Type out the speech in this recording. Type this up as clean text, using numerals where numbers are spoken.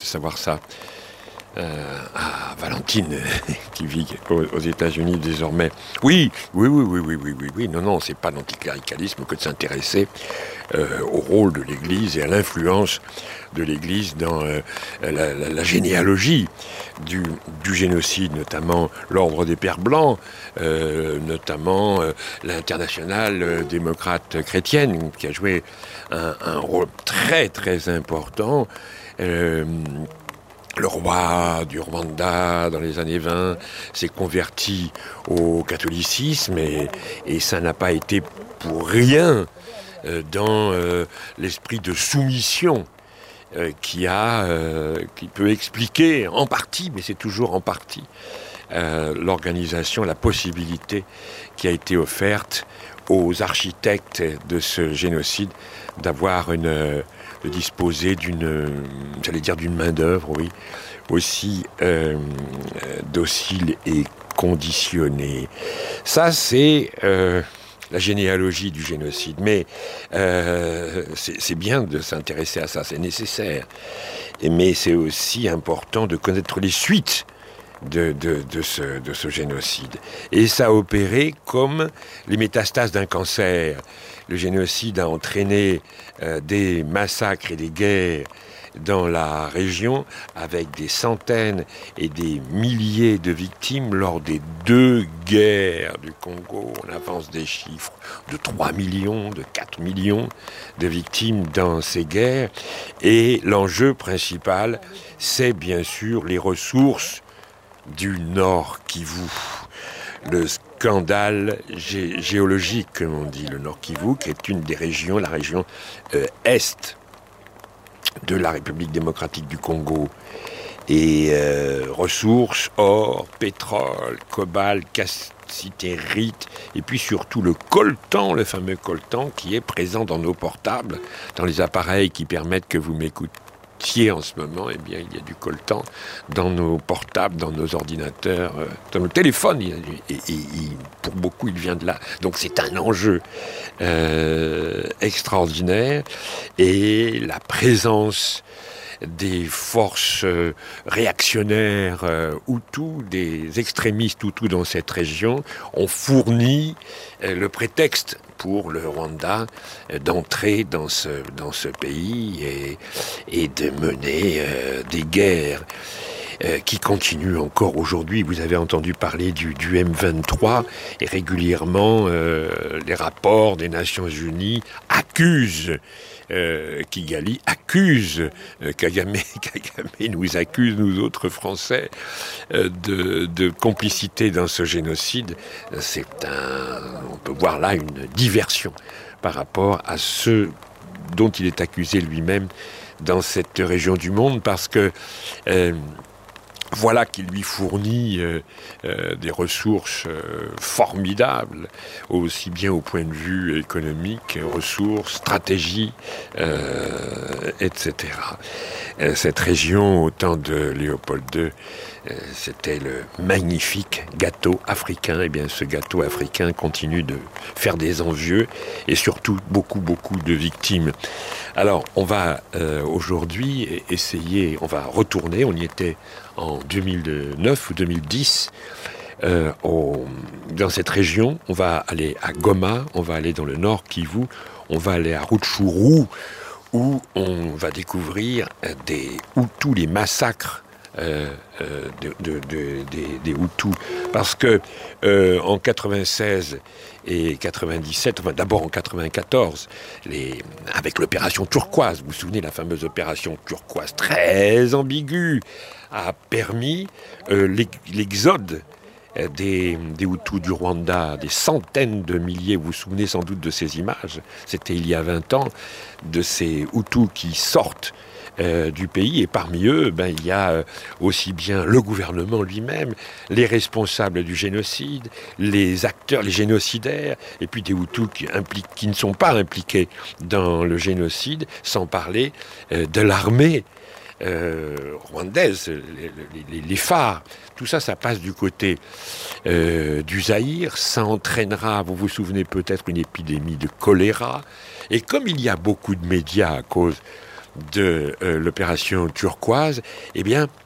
savoir ça. À Valentine, qui vit aux États-Unis désormais. Oui, non, c'est pas l'anticléricalisme que de s'intéresser au rôle de l'Église et à l'influence de l'Église dans la généalogie du génocide, notamment l'Ordre des Pères Blancs, notamment l'Internationale démocrate chrétienne, qui a joué un rôle très très important. Le roi du Rwanda, dans les années 20, s'est converti au catholicisme et ça n'a pas été pour rien dans l'esprit de soumission qui peut expliquer en partie, mais c'est toujours en partie, l'organisation, la possibilité qui a été offerte aux architectes de ce génocide de disposer d'une main-d'œuvre, oui, aussi docile et conditionnée. Ça, c'est la généalogie du génocide. Mais c'est bien de s'intéresser à ça, c'est nécessaire. Mais c'est aussi important de connaître les suites de ce génocide. Et ça a opéré comme les métastases d'un cancer. Le génocide a entraîné des massacres et des guerres dans la région, avec des centaines et des milliers de victimes lors des 2 guerres du Congo. On avance des chiffres de 3 millions, de 4 millions de victimes dans ces guerres. Et l'enjeu principal, c'est bien sûr les ressources du Nord Kivu. Le scandale géologique, comme on dit, le Nord Kivu, qui est une des régions, la région est de la République démocratique du Congo. Et ressources, or, pétrole, cobalt, cassitérite, et puis surtout le coltan, le fameux coltan qui est présent dans nos portables, dans les appareils qui permettent que vous m'écoutiez en ce moment. Eh bien, il y a du coltan dans nos portables, dans nos ordinateurs, dans nos téléphones. Et pour beaucoup, il vient de là. Donc c'est un enjeu extraordinaire. Et la présence des forces réactionnaires Hutus, des extrémistes Hutus dans cette région, ont fourni le prétexte pour le Rwanda d'entrer dans ce pays et de mener des guerres qui continuent encore aujourd'hui. Vous avez entendu parler du M23 et régulièrement les rapports des Nations Unies accusent Kigali accuse Kagame nous accuse, nous autres Français, de complicité dans ce génocide. On peut voir là une diversion par rapport à ce dont il est accusé lui-même dans cette région du monde, parce que voilà qui lui fournit des ressources formidables, aussi bien au point de vue économique, ressources, stratégie, etc. Cette région, au temps de Léopold II, c'était le magnifique gâteau africain. Et bien, ce gâteau africain continue de faire des envieux et surtout beaucoup de victimes. Alors, on va aujourd'hui essayer, on va retourner, on y était en 2009 ou 2010, dans cette région. On va aller à Goma, on va aller dans le Nord Kivu, on va aller à Rutshuru, où on va découvrir des Hutus, les massacres des Hutus. Parce que en 96 et 97, enfin d'abord en 94, avec l'opération turquoise, vous vous souvenez, la fameuse opération turquoise très ambiguë, a permis l'exode des Hutus du Rwanda, des centaines de milliers, vous vous souvenez sans doute de ces images, c'était il y a 20 ans, de ces Hutus qui sortent du pays, et parmi eux, il y a aussi bien le gouvernement lui-même, les responsables du génocide, les acteurs, les génocidaires, et puis des Hutus qui ne sont pas impliqués dans le génocide, sans parler de l'armée rwandaise, les phares. Tout ça, ça passe du côté du Zaïre. Ça entraînera, vous vous souvenez peut-être, une épidémie de choléra. Et comme il y a beaucoup de médias à cause de l'opération turquoise, eh bien,